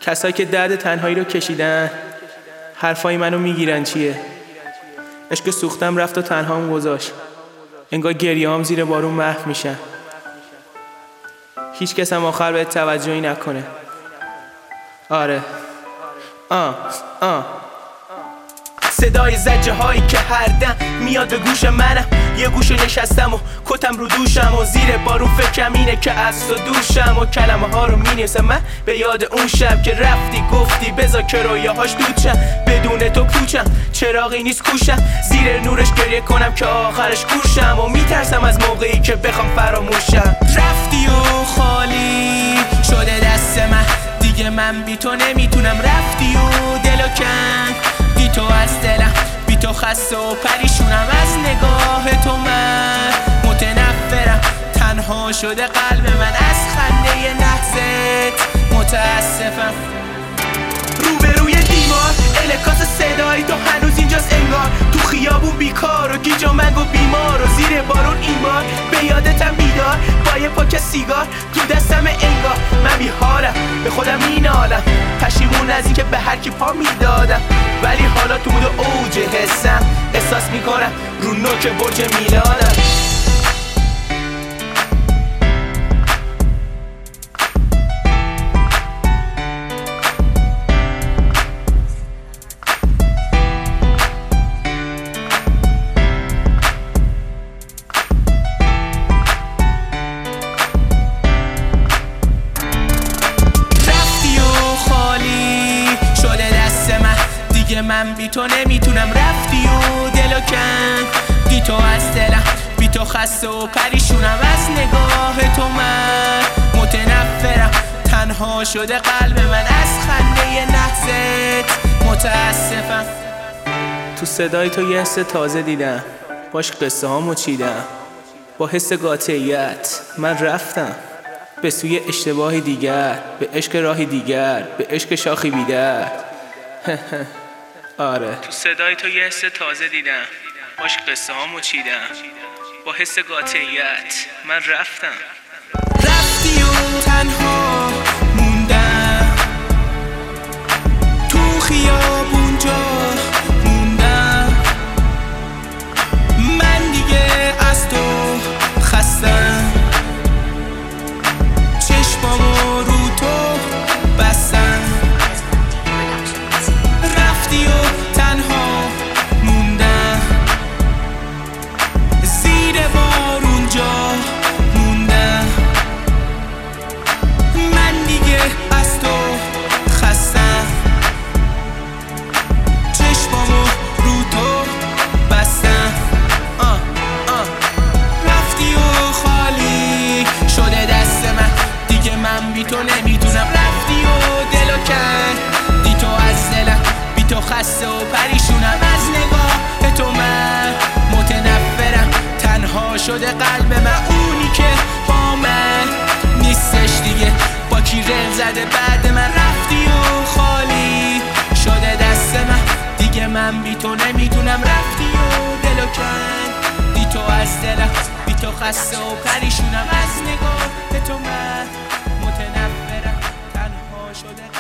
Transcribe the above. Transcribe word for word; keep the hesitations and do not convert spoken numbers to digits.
کسایی که درد تنهایی رو کشیدن حرفای منو میگیرن چیه؟ عشق سوختم رفت و تنهام گذاشت، انگار گریه‌هام زیر بارون محو میشن. هیچ کس هم آخر بهت توجهی نکنه. آره آه آه صدای زجه هایی که هر دم میاد به گوش منم، یه گوشه نشستم و کتم رو دوشم و زیر بارون فکرم اینه که از تو دوشم و کلمه ها رو مینویسم من به یاد اون شب که رفتی گفتی بذار که رویاهاش دود شم، بدون تو پوچم چراغی نیست کوشم، زیر نورش گریه کنم که آخرش گوشم و میترسم از موقعی که بخوام فراموشم. رفتی و خالی شده دست من دیگه، من بی تو نمیتونم. رفتی و دلو کن بی تو از دلم، بی تو خسته و پریشونم از نگاه تو. من متنفرم، تنها شده قلب من از خنده نحست متاسفم. روبروی دیوار انعکاس صدای تو هنوز اینجاست انگار، تو خیابون بیکار و گیج و منگ و بیمار و زیر بارون این بار به یادتم بیدار با یه پاک سیگار تو دستم انگار. من بیحالم به خودم مینالم، پشیمون از این که به هر کی پا میدادم، ولی حالا تو بود اوج حسم احساس میکنم رو نوک برج میلادم. من بی تو نمیتونم. رفتی و دلو کن بی تو از دلم، بی تو خسته و پریشونم از نگاه تو. من متنفرم، تنها شده قلب من از خنده نحست متاسفم. تو صدای تو یه حس تازه دیدم، باش قصه هامو چیدم، با حس قاطعیت من رفتم به سوی اشتباهی دیگر، به عشق راهی دیگر، به عشق شاخی بیدر. آره تو صدای تو یه حس تازه دیدم، باش قصه هامو چیدم، با حس قاطعیت من رفتم. رفتی و تنها موندم تو خیابون جا موندم، من دیگه از تو خستم، چشمامو رو تو بستم. رفتی و تنها موندم زیر بارون جا موندم، من دیگه از تو خستم، چشمامو رو تو بستم. آه آه رفتی و خالی شده دست من دیگه، من بی تو نمیتونم. رفتی و دلو کن بی تو از دلم، بی تو خسته و پریشونم از نگاه تو. من متنفرم، تنها شده قلب من، اونی که با من نیستش دیگه، با کی رل زده بعد من. رفتی و خالی شده دست من دیگه، من بی تو نمیتونم. رفتی و دلو کن بی تو از دلم، بی تو خسته و پریشونم از نگاه تو. من متنفرم، تنها شده